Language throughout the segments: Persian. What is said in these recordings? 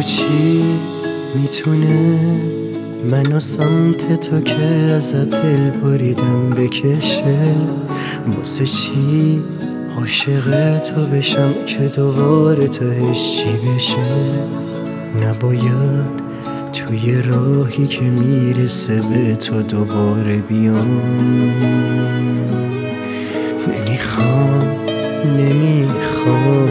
چی میتونه منو سمت تو که ازت دل بریدم بکشه؟ واسه چی عاشق تو بشم که دوباره تهش چی بشه؟ نباید توی راهی که میرسه به تو دوباره بیام. نمیخوام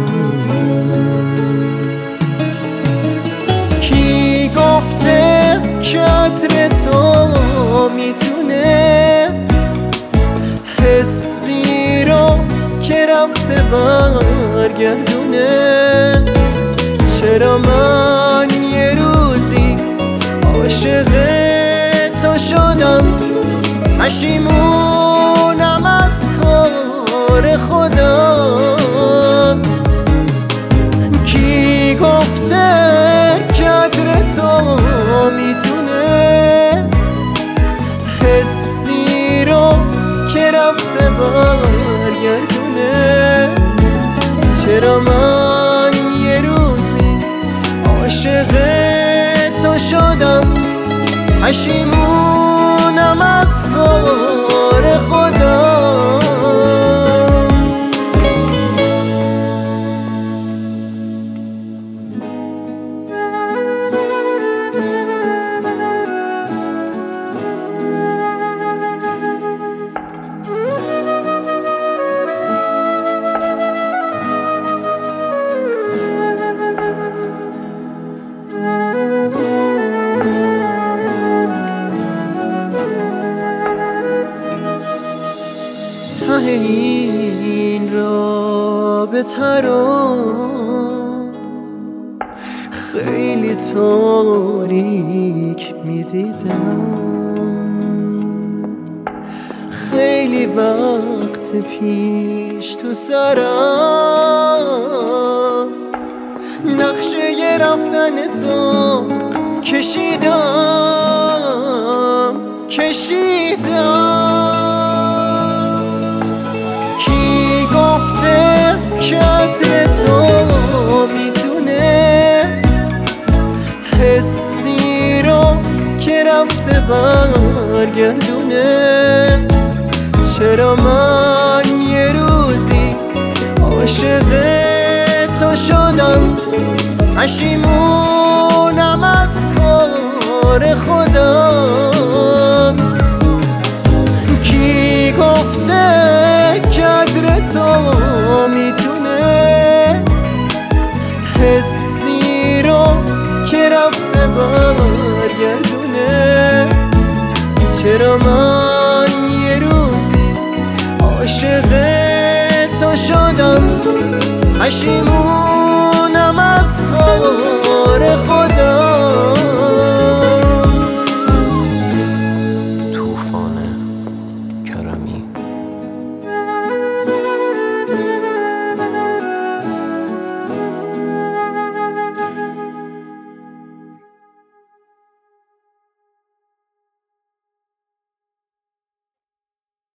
کی گفته که عطر تو میتونه حسی رو که رفته برگردونه؟ چرا من یه روزی عاشق تو شدم پشیمونم از کار خودم؟ کی گفته که عطر تو میتونه حسی رو که رفته برگردونه؟ چرا من یه روزی عاشق تو شدم پشیمونم از کار خودم؟ ته این رابطه رو خیلی تاریک میدیدم، خیلی وقت پیش تو سرم نقشه رفتن تو کشیدم. کی گفته که عطر تو میتونه حسی رو که رفته برگردونه؟ چرا من یه روزی عاشق تو شدم پشیمونم از کار خودم؟ کی گفته که عطر تو میتونه حسی رو که رفته برگردونه؟ چرا من یه روزی عاشق تو شدم پشیمونم از کار